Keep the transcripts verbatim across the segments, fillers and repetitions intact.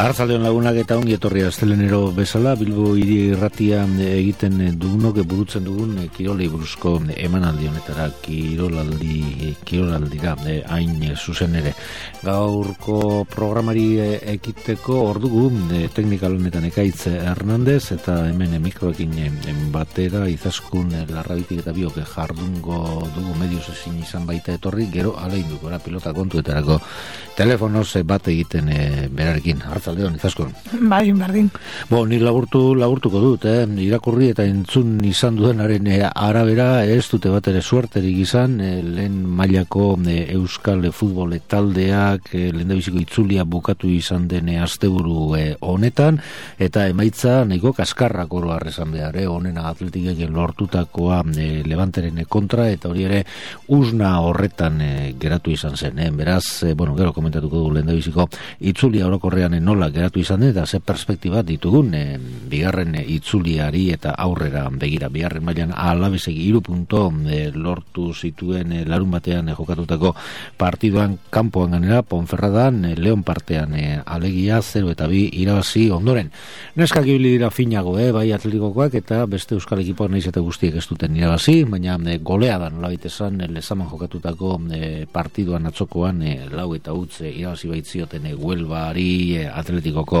Arratzaldeon lagunak eta ongi etorria astelenero bezala, Bilbo hiri irratia egiten dugunok burutzen dugun kirolei buruzko emanaldi honetara, kirolaldi, kirolaldira, hain zuzen ere. Gaurko programari ekiteko ordugu, teknikal honetan Ekaitz Hernandez, eta hemen mikroekin batera Izaskun Larrabitik eta biok jardungo dugu medios ezin izan baita etorri, gero alein dukora pilota kontuetarako telefonoz bat egiten berarekin. Arratzaldeon, Izaskun. Bai, berdin. Bo, nik laburtu, laburtuko dut, eh? Irakurri eta entzun izan duenaren arabera, ez dute bat ere suerterik izan, eh, lehen mailako eh, Euskal Futbol taldeak eh, lehendabiziko itzulia bukatu izan den asteburu eh, honetan, eta emaitza nahiko kaskarrak oro arrezan behar, eh? Honena Atletikek lortutakoa eh, Levanteren kontra, eta hori ere usna horretan eh, geratu izan zen, eh? Beraz, eh, bueno, gero komentatuko du lehendabiziko itzulia orokorrean eh, nola geratu izan den, eta ze perspektiba ditugun e, bigarren e, itzuliari eta aurrera begira. Bigarren mailan Alabesek hiru punto e, lortu zituen e, larun batean e, jokatutako partidoan kanpoan ganera, Ponferradan, e, Leon partean e, alegia zero eta bi irabazi ondoren. Neskak ibili dira finago, e, bai atletikokoak eta beste euskal ekipoak nahiz eta guztiek ez duten irabazi, baina e, golea da nola bitesan e, lezaman jokatutako e, partidoan atzokoan e, lau eta utz e, irabazi baitzioten e, Huelbari e, Atletikoko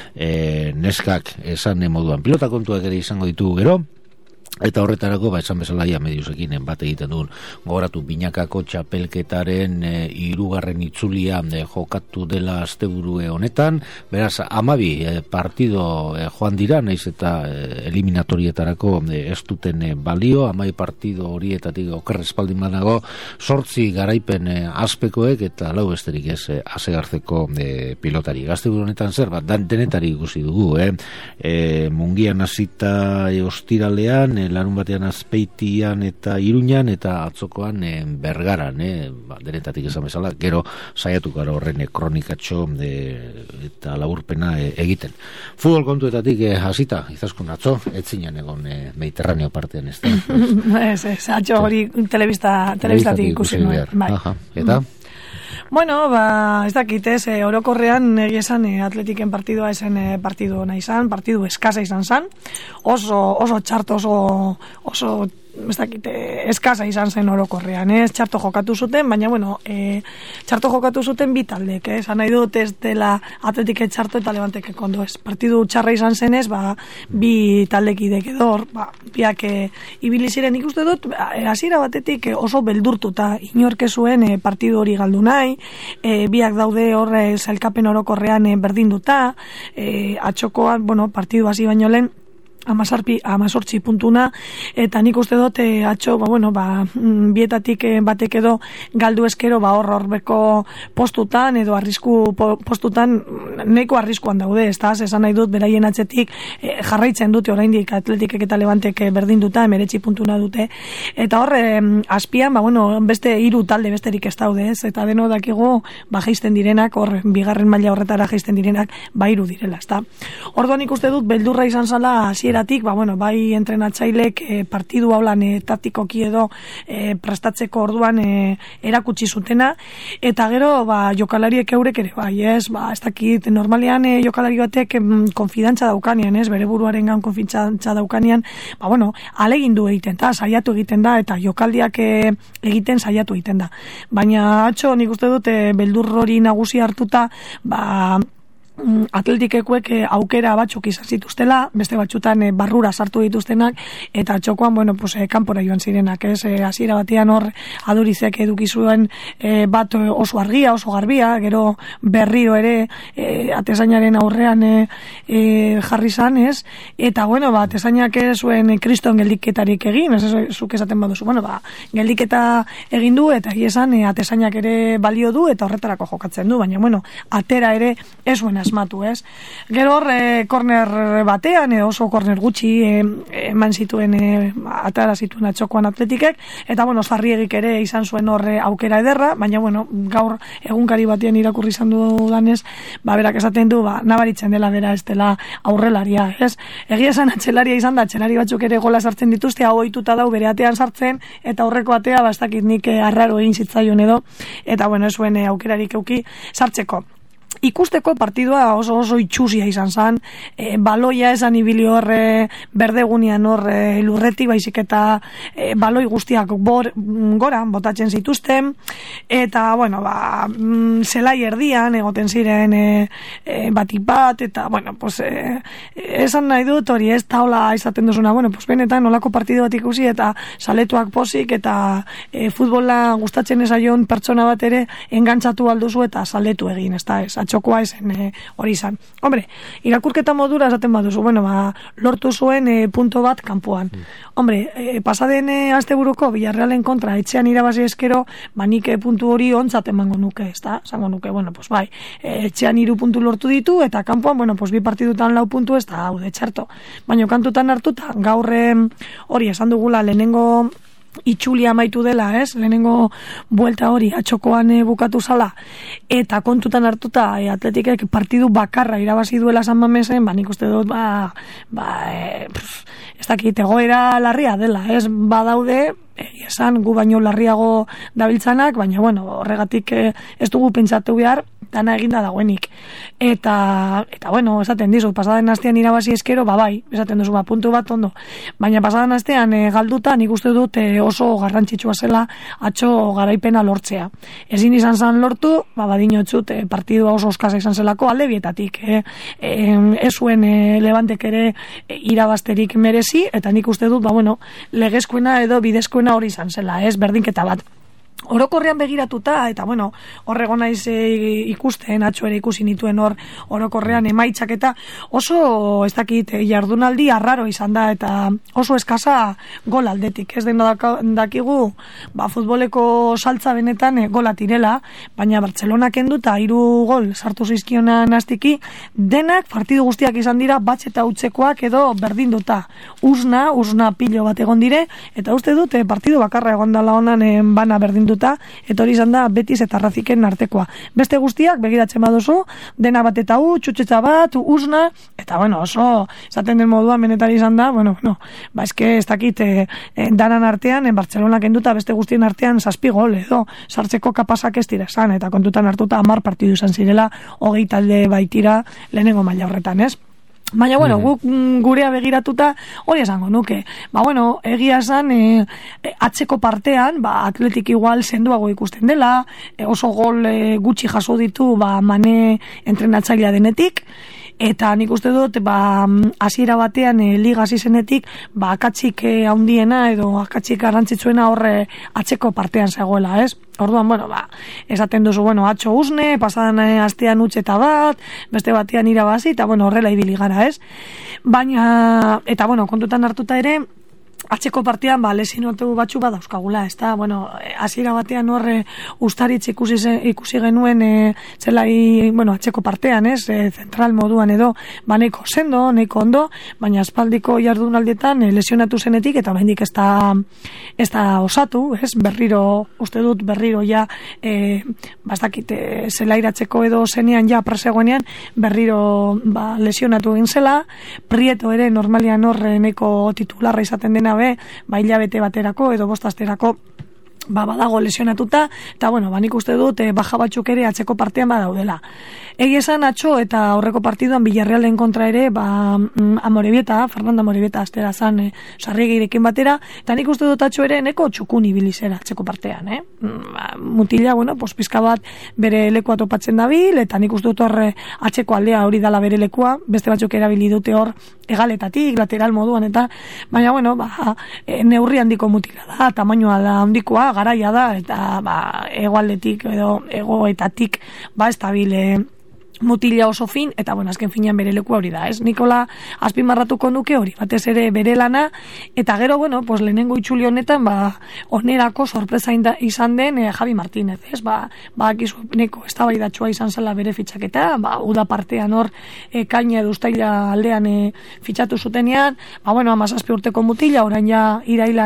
e, neskak esan moduan. Pilota kontuak ere izango ditugu gero, eta horretarako, ba, esan bezala ia mediosekin bat egiten duen, gogoratu binakako txapelketaren e, irugarren itzulia e, jokatu dela asteburue honetan, beraz, amabi e, partido e, joan dira, naiz eta e, eliminatorietarako e, ez duten e, balio, amabi partido horietatik oker espaldin banago, sortzi garaipen e, azpekoek, eta lau besterik ez e, asegarzeko e, pilotari. Asteburu honetan zer, bat, dan denetari ikusi dugu, eh? E, mungian hasita e, ostiralean, larun batean Azpeitian eta Iruñan eta atzokoan e, Bergaran, e, ba, denetatik esan bezala, gero saiatuko gara horren e, kronikatxo e, eta laburpena e, egiten. Futbol kontuetatik e, hasita, Izaskun atzo, etzinen egon e, Mediterraneo partean ez da. Ez, ez, atzo hori telebista, telebistatik ikusi nuen. Bai. Aha, eta? Bueno, ba, ez dakit ez, e, orokorrean egia esan e, Atletiken partidua esen e, partidu nahi izan, partidu eskasa izan zan, oso, oso txarto, oso, oso ez dakit, eskasa izan zen orokorrean, ez, txarto jokatu zuten, baina, bueno, e, txarto jokatu zuten bi taldek, ez, nahi dut ez dela Atletike txarto eta Levanteke kondo, ez, partidu txarra izan zenez, ba, bi taldekidek edor, ba, biak e, ibili ziren ikuste dut, hasiera batetik oso beldurtuta, inorke zuen e, partidu hori galdu nahi, e, biak daude hor e, zailkapen orokorrean e, berdinduta, e, atxokoan, bueno, partidu hasi baino lehen, amazarpi, amazortzi puntuna, eta nik uste dut e, atxo, ba, bueno, ba, bietatik e, batek edo galdu eskero, ba, hor horbeko postutan, edo arrisku po, postutan, neko arriskuan daude, ez da, esan nahi dut, beraien atzetik e, jarraitzen dute, oraindik Atletikek eta Levantek berdinduta, emeretzi puntuna dute, eta hor, e, azpian, ba, bueno, beste hiru talde besterik ez daude, ez, eta deno dakigu, ba, jaisten direnak, hor, bigarren maila horretara jaisten direnak, ba, hiru direla, ez da. Orduan ikuste dut, beldurra izan zala, hasiera Ba, bueno, bai entrenatzailek e, partidu haulan e, taktikoki edo e, prestatzeko orduan e, erakutsi zutena, eta gero ba, jokalariek eurek ere bai, ez, ba, ez dakit, normalean e, jokalari batek mm, konfidantza daukanean, ez, bere buruaren gan konfidantza daukanean, ba, bueno, alegindu egiten da, saiatu egiten da, eta jokaldiak e, egiten saiatu egiten da. Baina, atxo, nik uste dute, beldur hori nagusi hartuta, ba, Atletikekuek aukera batzuk izan zituztela, beste batzutan e, barrura sartu dituztenak, eta txokoan, bueno, pues, e, kanpora joan zirenak, ez, e, hasiera batean hor adurizek eduki zuen e, bat oso argia, oso garbia, gero berriro ere e, atezainaren aurrean e, e, jarri zan, ez, eta, bueno, ba, atezainak zuen e, kriston geldiketarik egin, ez, ez, zuk esaten baduzu, bueno, ba, geldiketa egin du, eta esan e, atezainak ere balio du, eta horretarako jokatzen du, baina, bueno, atera ere ez zuen asmatu, ez? Gero hor, e, korner batean, e, oso korner gutxi e, eman zituen, e, atara zituen atxokoan Atletikek, eta, bueno, Zarriegik ere izan zuen horre aukera ederra, baina, bueno, gaur egunkari batean irakurri izan dudanez, ba, berak esaten du, ba, nabaritzen dela bera ez dela aurrelaria, ez? Egia esan atxelaria izan da, atxelari batzuk ere gola sartzen dituzte, hau ohituta dau bere atean sartzen, eta aurreko atea, bastakit nik arraro egin zitzaion edo, eta, bueno, ez zuen aukerarik euki sartzeko. ikusteko partidua oso oso itxusia izan zen, e, baloia esan ibili horre berdegunean horre lurretik, baizik eta e, baloi guztiak bor, gora botatzen zituzten, eta, bueno, ba, zelai erdian egoten ziren e, e, batik bat, eta, bueno, pues, e, esan nahi dut hori ez taula izaten duzuna, bueno, pues, benetan olako partidu bat ikusi, eta saletuak pozik, eta e, futbola gustatzen ezaion pertsona bat ere engantzatu alduzu eta saletu egin, ez da, ez, atxokoa esen e, hori izan. Hombre, irakurketa modura esaten baduzu, bueno, ba, lortu zuen e, punto bat kanpoan. Mm. Hombre, e, pasaden e, asteburuko Villarrealen kontra etxean irabazi eskero, ba, nik e, puntu hori ontzat emango nuke, ez da, zango nuke, bueno, pues bai, e, etxean hiru puntu lortu ditu, eta kanpoan, bueno, pues bi partidutan lau puntu ez da, hau de txarto. Baina kantutan hartuta, gaur hori esan dugula lehenengo itxulia amaitu dela, ez? Lehenengo buelta hori atxokoan e, bukatu zala, eta kontutan hartuta e, Atletikek partidu bakarra irabazi duela San Mamesen, ba, nik uste dut, ba, ba e, pff, ez dakit, egoera larria dela, ez? Badaude, esan gu baino larriago dabiltzanak, baina, bueno, horregatik e, ez dugu pentsatu behar, dana eginda dagoenik. Eta, eta bueno, esaten dizu, pasaden astean irabazi eskero, ba bai, esaten duzu, ba, puntu bat ondo. Baina pasaden astean e, galduta, nik uste dut e, oso garrantzitsua zela atxo garaipena lortzea. Ezin izan zan lortu, ba, badino txut, e, partidua oso oskasa izan zelako, alde bietatik. E, e, ez zuen e, Levantek ere e, irabazterik merezi, eta nik uste dut, ba, bueno, legezkoena edo bidezkoena hori izan zela, ez, berdinketa bat. Orokorrean begiratuta, eta bueno, horrego naiz e, ikusten, atxo ere ikusi nituen hor orokorrean emaitzak, eta oso, ez dakit, jardunaldi arraro izan da, eta oso eskasa gol aldetik. Ez den dakigu, ba, futboleko saltza benetan e, gola tirela, baina Bartzelona kenduta hiru gol sartu zizkionan astiki, denak partidu guztiak izan dira batz eta utzekoak edo berdinduta. Usna, usna pilo bat egon dire, eta uste dute partidu bakarra egon dela honan e, bana berdinduta, eta hori izan da Betis eta Raziken artekoa. Beste guztiak begiratzen baduzu, dena bat eta u, txutxetza bat, usna, eta bueno, oso, esaten den moduan benetari izan da, bueno, no, ba eske ez dakit e, e, danan artean, en Bartzelona kenduta beste guztien artean zazpi gol edo, sartzeko kapasak ez dira esan, eta kontutan hartuta hamar partidu izan zirela, hogei talde baitira lehenengo maila horretan, ez? Baina, bueno, guk gurea begiratuta hori esango nuke. Ba, bueno, egia esan e, atzeko partean, ba, Atletik igual senduago ikusten dela, e, oso gol e, gutxi jaso ditu, ba, Mane entrenatzailea denetik, eta nik uste dut, ba, hasiera batean e, liga hasi zenetik, ba, akatsik e, handiena edo akatsik garrantzitsuena horre atzeko partean zegoela, ez? Orduan, bueno, ba, esaten duzu, bueno, atxo usne, pasadan e, astean utxeta bat, beste batean irabazi, eta, bueno, horrela ibili gara, ez? Baina, eta, bueno, kontutan hartuta ere, atzeko partian, ba, lesionotu batzu badauzkagula, ez da, bueno, hasiera batean horre ustaritz ikusi, ikusi genuen e, zelai, bueno, atzeko partean, ez, e, zentral moduan edo, ba, neko sendo, neko ondo, baina aspaldiko jardunaldietan e, lesionatu zenetik, eta oraindik ez da, ez da osatu, ez, berriro, uste dut, berriro ja, e, bastakit, e, zelairatzeko edo zenean ja presegoenean, berriro, ba, lesionatu egin zela, Prieto ere normalian horre neko titularra izaten dena be, ba, hilabete baterako edo bostasterako ba, badago lesionatuta, eta bueno, ba, nik uste dut e, baja batzuk ere atzeko partean badaudela. Egi esan atxo eta aurreko partiduan Villarrealen kontra ere, ba, Amorebieta, Fernando Amorebieta astera zan e, sarrigirekin batera, eta nik uste dut atxo ere neko txukun ibilizera atzeko partean, eh? Ba, mutila, bueno, pues, pizka bat bere lekua topatzen dabil, eta nik uste dut horre atzeko aldea hori dala bere lekua, beste batzuk erabili dute hor egaletatik, lateral moduan, eta baina, bueno, ba, e, neurri handiko mutila da, tamainoa da handikoa, garaia da, eta ba, egoaldetik edo egoetatik ba, estabile mutila oso fin, eta bueno, azken finean bere leku hori da, ez? Nikola azpimarratuko nuke hori, batez ere bere lana, eta gero, bueno, pues lehenengo itxuli honetan, ba, onerako sorpresa izan den eh, Javi Martínez, ez? Ba, ba, akizu neko eztabaidatxua izan zela bere fitxaketa, ba, uda partean hor, e, kaina edo ustaila aldean e, fitxatu zutenean, ba, bueno, amazazpi urteko mutila, orain ja irailan edo,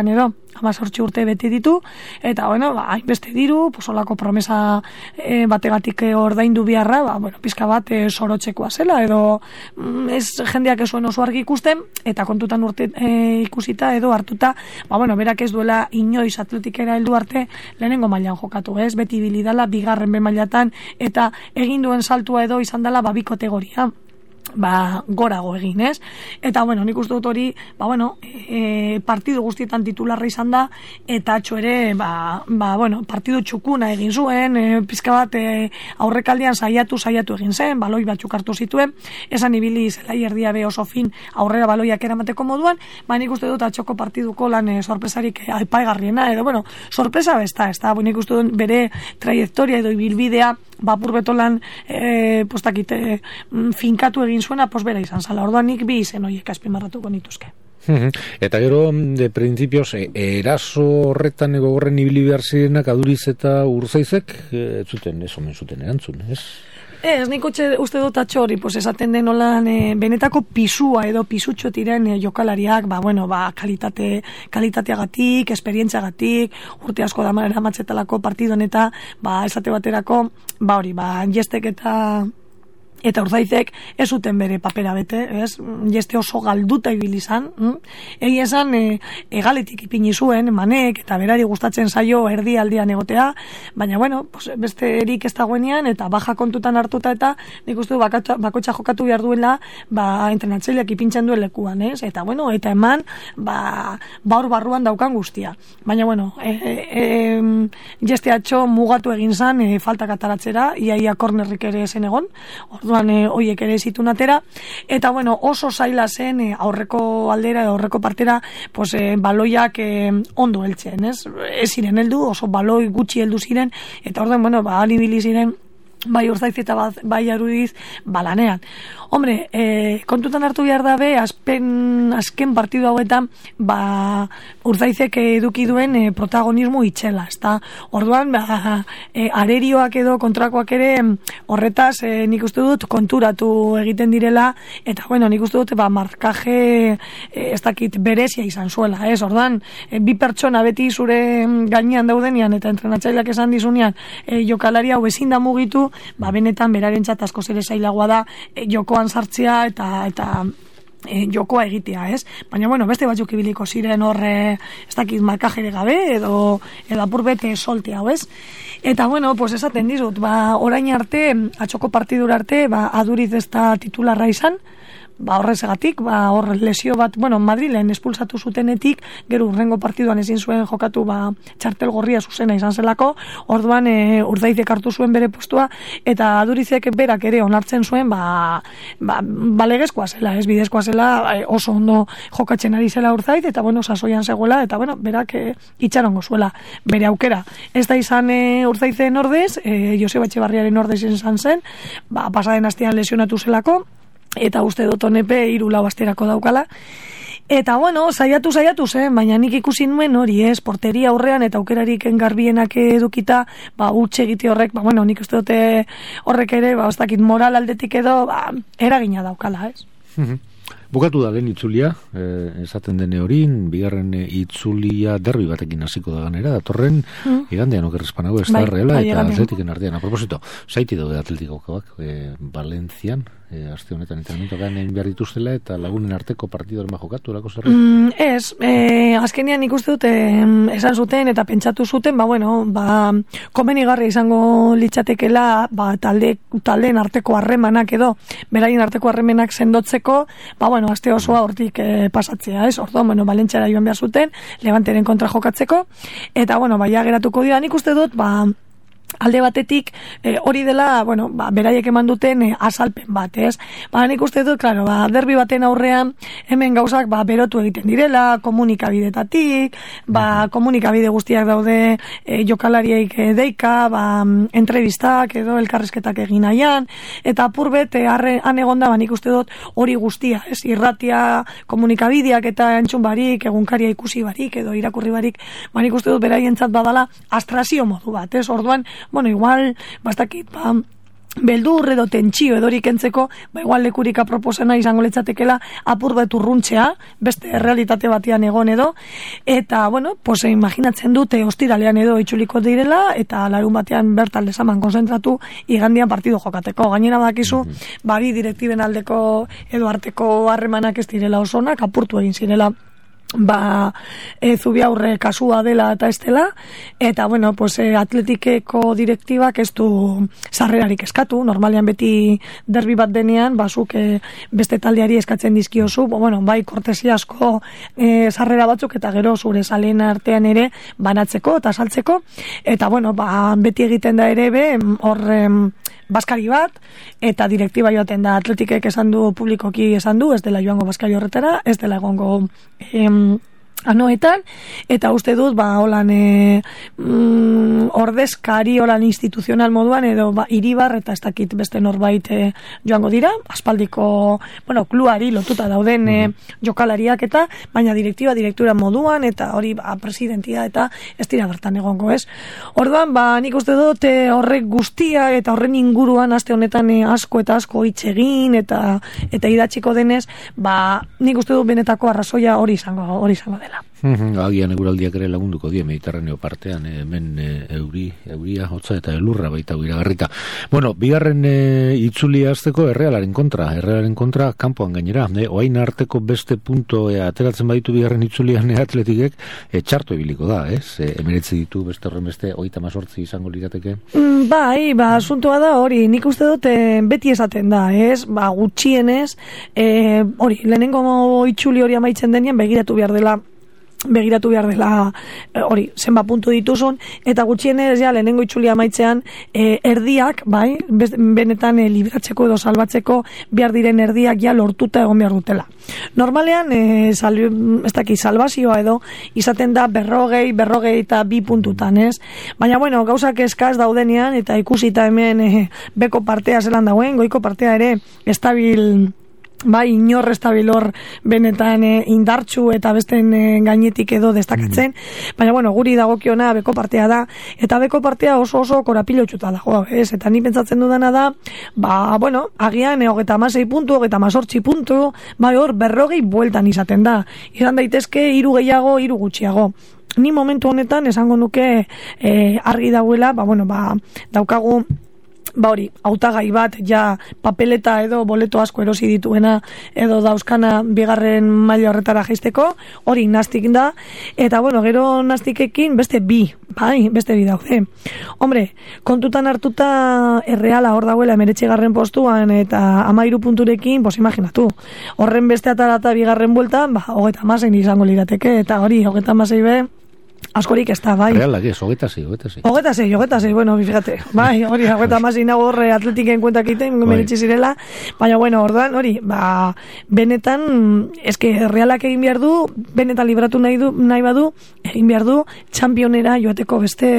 hamazortzi urte beti ditu, eta, bueno, ba, hainbeste diru, posolako promesa e, bategatik ordaindu biharra, ba, bueno, pizka bat e, sorotzekoa zela, edo mm, ez jendeak ez zuen oso argi ikusten, eta kontutan urte e, ikusita edo hartuta, ba, bueno, berak ez duela inoiz atletikera heldu arte lehenengo mailan jokatu, ez? Beti bilidala, bigarren be mailatan, eta egin duen saltua edo izan dela, ba, bi kategoria. Ba, gorago egin, ez? Eta, bueno, nik uste dut hori, ba, bueno, e, partidu guztietan titularra izan da, eta atxo ere, ba, ba bueno, partidu txukuna egin zuen, e, pizka bat e, aurrekaldian saiatu, saiatu egin zen, baloi batzuk hartu zituen, esan ibili zelai erdia be oso fin aurrera baloiak eramateko moduan, ba, nik uste dut atxoko partiduko lan e, sorpresarik aipagarriena, edo, bueno, sorpresa besta, ez da, nik uste dut bere traiektoria edo ibilbidea, bapur betolan e, postakite finkatu egin zuena, posbera izan zala. Orduan nik bi izen horiek azpimarratuko nituzke. Eta gero, de principios, e, eraso horretan egogorren ibili behar zirenak Aduriz eta Urzaizek, ez zuten, ez omen zuten erantzun, ez? Ez, nik utxe, uste dut atxori, pues esaten den holan, e, benetako pisua edo pisutxo tiren e, jokalariak, ba, bueno, ba, kalitate, kalitateagatik, esperientziagatik, urte asko da eramatzetalako partidon eta, ba, esate baterako, ba, hori, ba, Jestek eta eta Urzaizek ez zuten bere papera bete, ez? Jeste oso galduta ibili izan, hm? Egi esan e, egaletik ipini zuen, Manek, eta berari gustatzen zaio erdi aldian egotea, baina, bueno, pues, beste erik ez dagoenean, eta baja kontutan hartuta, eta nik uste du bakotxa jokatu behar duela, ba, entrenatzaileak ipintzen duen lekuan, ez? Eta, bueno, eta eman, ba, baur barruan daukan guztia. Baina, bueno, e, e, e, Jeste atxo mugatu egin zan, e, faltak ataratzera, iaia kornerrik ere zen egon, orduan e, oiek ere zitun atera, eta bueno, oso zaila zen e, aurreko aldera, aurreko partera, pues, e, baloiak e, ondo heltzen, ez? Ez ziren heldu, oso baloi gutxi heldu ziren, eta orduan, bueno, ba, alibili ziren, bai Urzaiz eta bai Aduriz balanean. Hombre, e, kontutan hartu behar dabe, azpen, azken partidu hauetan, ba, Urzaizek eduki duen e, protagonismo itxela, ezta? Orduan, ba, e, arerioak edo kontrakoak ere horretaz, e, nik uste dut konturatu egiten direla, eta, bueno, nik uste dut, ba, markaje, e, ez dakit, berezia izan zuela, ez? Orduan, e, bi pertsona beti zure gainean daudenean, eta entrenatzaileak esan dizunean, e, jokalari hau ezin da mugitu, ba, benetan berarentzat asko zere zailagoa da, e, jokoan sartzea eta eta e, jokoa egitea, ez? Baina, bueno, beste batzuk ibiliko ziren horre, ez dakit markajere gabe, edo, edo apurbete solte hau, ez? Eta, bueno, pues esaten dizut, ba, orain arte, atxoko partidura arte, ba, Aduriz ez da titularra izan, ba, horrezegatik, ba, hor lesio bat, bueno, Madrilen espulsatu zutenetik, gero urrengo partiduan ezin zuen jokatu, ba, txartel gorria zuzena izan zelako, orduan e, Urzaizek hartu zuen bere postua, eta Adurizek berak ere onartzen zuen, ba, ba, balegezkoa zela, ez bidezkoa zela, oso ondo jokatzen ari zela Urzaiz, eta, bueno, sasoian zegoela, eta, bueno, berak e, itxarongo zuela bere aukera. Ez da izan e, Urzaizen ordez, e, Joseba Etxebarriaren ordez izan zen, ba, pasaden astean lesionatu zelako, eta uste dut honepe hiru lau asterako daukala. Eta, bueno, saiatu, saiatu zen, baina nik ikusi nuen hori, ez, porteria aurrean eta aukerarik garbienak edukita, ba, utxe egite horrek, ba, bueno, nik uste dute horrek ere, ba, ez dakit moral aldetik edo, ba, eragina daukala, ez? Bukatu da lehen itzulia, eh, esaten dene horin, bigarren itzulia derbi batekin hasiko da ganera, datorren, mm. igandean okerrezpanago, ez da, reala, bai, eta atletiken artean. A propósito, zaiti daude atletiko kabak, eh, Valentzian, eh, aste honetan entrenamentokan egin behar dituztela, eta lagunen arteko partidoren bajokatu, erako zerri? Mm, ez, eh, azkenean ikuste dute, esan zuten eta pentsatu zuten, ba, bueno, ba, komenigarria izango litzatekela, ba, talde, taldeen arteko harremanak edo, beraien arteko harremanak sendotzeko, ba, bueno, aste osoa hortik eh, pasatzea, ez? Orduan, bueno, Valentziara joan behar zuten, Levanteren kontra jokatzeko, eta, bueno, baia geratuko dira, nik uste dut, ba, alde batetik eh, hori dela, bueno, ba, beraiek eman duten eh, azalpen bat, ez? Ba, nik uste dut, claro, ba, derbi baten aurrean hemen gauzak ba, berotu egiten direla, komunikabidetatik, ba, komunikabide guztiak daude eh, jokalariek eh, deika, ba, entrevistak edo elkarrizketak egin nahian, eta apurbet eh, han egonda, ba, nik uste dut hori guztia, ez? Irratia, komunikabideak eta entzun barik, egunkaria ikusi barik edo irakurri barik, ba, nik uste dut beraientzat badala astrazio modu bat, ez? Orduan, bueno, igual, bastakit, ba, beldur edo tentsio edorik entzeko, ba igual lekurik aproposena izango letzatekela apur bat urruntzea, beste realitate batean egon edo, eta, bueno, pues imaginatzen dute ostiralean edo itxuliko direla, eta larun batean bertan lezaman konzentratu, igandian partidu jokateko. Gainera badakizu, mm-hmm. babi direktiben aldeko edo arteko harremanak ez direla osonak, apurtu egin zirela ba e, Zubiaurre kasua dela eta ez dela, eta bueno, pues e, Atletikeko direktibak ez du sarrerarik eskatu, normalean beti derbi bat denean, bazuk e, beste taldeari eskatzen dizkiozu, bo, bueno, bai kortesiasko e, sarrera batzuk eta gero zure zaleen artean ere banatzeko eta saltzeko, eta bueno, ba, beti egiten da ere be, hor baskari bat, eta direktiba joaten da Atletikek esan du, publikoki esan du, ez dela joango baskari horretara, ez dela egongo em, anoetan, eta uste dut, ba, holan e, mm, ordezkari holan instituzional moduan, edo ba, iribar eta ez dakit beste norbait e, joango dira, aspaldiko, bueno, kluari lotuta dauden e, jokalariak eta, baina direktiba, direktura moduan, eta hori ba, presidentia eta ez dira bertan egongo, ez? Orduan, ba, nik uste dut e, horrek guztia eta horren inguruan aste honetan e, asko eta asko hitz egin eta eta idatziko denez, ba, nik uste dut benetako arrazoia hori izango, hori izango dela. Agian eguraldiak ere lagunduko die Mediterraneo partean, hemen e, euri, euria, hotza eta elurra baita iragarrita. Bueno, bigarren e, itzulia hasteko Errealaren kontra, Errealaren kontra kanpoan gainera, e, oain arteko beste punto e, ateratzen baditu bigarren itzulian e, Atletikek, e, txarto ibiliko da, ez? E, emeretzi ditu beste horren beste hogeita hemezortzi izango lirateke. Mm, bai, ba, asuntoa da hori, nik uste dut e, beti esaten da, ez? Ba, gutxienez, e, hori, lehenengo itzuli hori amaitzen denien begiratu behar dela begiratu behar dela hori, zenba puntu dituzun, eta gutxienez ja lehenengo itzulia maitzean e, erdiak, bai, benetan e, liberatzeko edo salbatzeko behar diren erdiak ja lortuta egon behar dutela. Normalean, e, sal, ez daki, salbazioa edo izaten da berrogei, berrogei eta bi puntutan, ez? Baina, bueno, gauzak eskaz daudenean, eta ikusita hemen e, beko partea zelan dagoen, goiko partea ere estabil, bai, inor estabilor benetan e, indartsu eta besten e, gainetik edo destakatzen, mm. baina bueno, guri dagokiona beko partea da, eta beko partea oso oso korapilotxuta dago, ez? Eta ni pentsatzen dudana da, ba, bueno, agian e, hogeta amasei puntu, hogeta amazortzi puntu, bai hor, berrogei bueltan izaten da, izan daitezke hiru gehiago, hiru gutxiago. Ni momentu honetan esango nuke e, argi dauela, ba, bueno, ba, daukagu ba hori, hautagai bat ja papeleta edo boleto asko erosi dituena edo dauzkana bigarren maila horretara jaisteko, hori nastik da, eta bueno, gero nastikekin beste bi, bai, beste bi daude. Hombre, kontutan hartuta Erreala hor dagoela hemeretzigarren postuan eta hamairu punturekin, pues imaginatu, horren beste atarata bigarren bueltan, ba, hogeta hamasei izango lirateke, eta hori, hogeta hamasei be, askorik ez da, bai. Realak ez, hogeta zei, hogeta zei. Hogeta zei, hogeta zei, bueno, fíjate. Bai, hori, hogeta amasi nago horre Atletiken kuentak iten, meritzi zirela, baina, bueno, orduan, hori, ba, benetan, eske, Realak egin behar du, benetan libratu nahi du, nahi badu, egin behar du, txampionera joateko beste,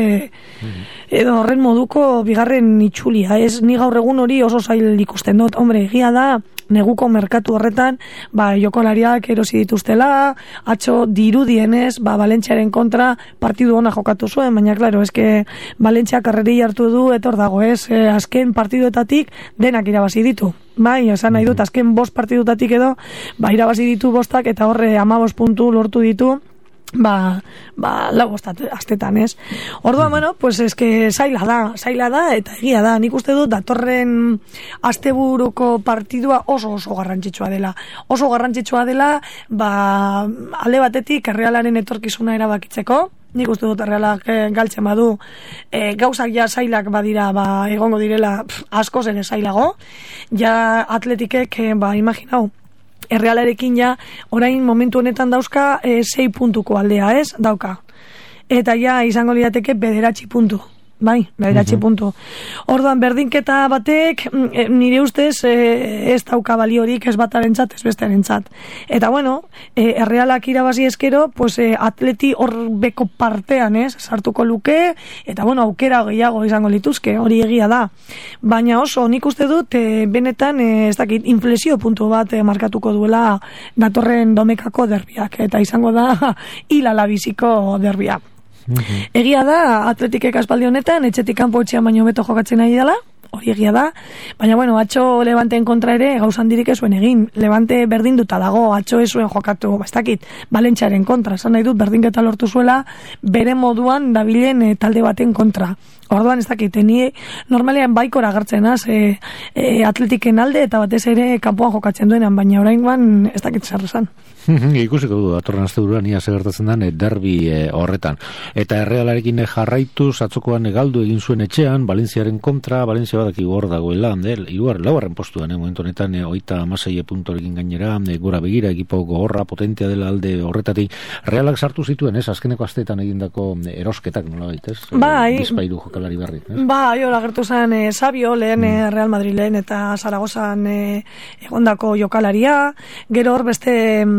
edo horren moduko bigarren itxulia, ez, ni gaur egun hori oso zail ikusten dut, hombre, egia da, neguko merkatu horretan, ba, jokolariak erosi dituztela, atxo dirudienez, ba, Valentziaren kontra partidu ona jokatu zuen, baina, klaro, eske Valentzia karreri hartu du, etor dago, ez, e, azken partiduetatik denak irabazi ditu. Bai, esan nahi dut, azken bost partidutatik edo, ba, irabazi ditu bostak, eta horre hamabost puntu lortu ditu, ba, ba, lau bostat, astetan, ez? Orduan, bueno, pues eske zaila da, zaila da, eta egia da, nik uste dut datorren asteburuko partidua oso oso garrantzitsua dela. Oso garrantzitsua dela, ba, alde batetik Errealaren etorkizuna erabakitzeko, nik uste dut Errealak galtzen badu, e, gauzak ja zailak badira, ba, egongo direla pff, askoz ere zailago, ja Atletikek, ba, imaginau, Errealarekin ja, orain momentu honetan dauzka e, sei puntuko aldea, ez? Dauka. Eta ja, izango lirateke bederatzi puntu. Bai, bederatzi uh-huh. puntu. Orduan, berdinketa batek, nire ustez, e, ez dauka baliorik ez batarentzat, ez bestearentzat. Eta bueno, e, Errealak irabazi eskero, pues, e, Atleti hor beko partean, ez? Sartuko luke, eta bueno, aukera gehiago izango lituzke, hori egia da. Baina oso, nik uste dut, e, benetan, e, ez dakit, inflexio puntu bat e, markatuko duela datorren domekako derbiak, eta izango da hilala biziko derbia. Mm-hmm. Egia da, Atletikek aspaldi honetan, etxetik kanpo etxean baino beto jokatzen ari dela, hori egia da, baina bueno, atxo Levanteen kontra ere gauzan dirik ez zuen egin, Levante berdinduta dago, atxo ez zuen jokatu, ez dakit, Valentziaren kontra, esan nahi dut, berdinketa lortu zuela, bere moduan dabilen e, talde baten kontra. Orduan ez dakit, ni normalean baikora agertzen az, e, e, atletiken alde eta batez ere kanpoan jokatzen duenan, baina oraingoan ez dakit zer esan. Ikusiko du, datorren asteburuan ia segertatzen den e, derbi e, horretan. Eta Errealarekin jarraituz, atzokoan galdu egin zuen etxean, Valentziaren kontra, Valentzia badaki hor dagoela, hirugarren laugarren postuan, eh, momentu honetan, e, hogeita hamasei puntorekin gainera, e, gora begira, ekipo gogorra, potentea dela alde horretatik. Realak sartu zituen, ez, azkeneko asteetan egindako erosketak, nola baitez? Bai. Bizpairu jokalari berri. Ez? Ba, jo, lagertu zen e, Sabio, lehen mm. Real Madrid lehen eta Zaragozan e, egondako jokalaria, gero hor beste